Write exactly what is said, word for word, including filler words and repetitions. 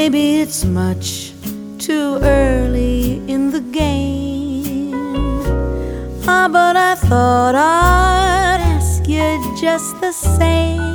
maybe it's much too early in the game. Ah, but I thought I'd ask you just the same.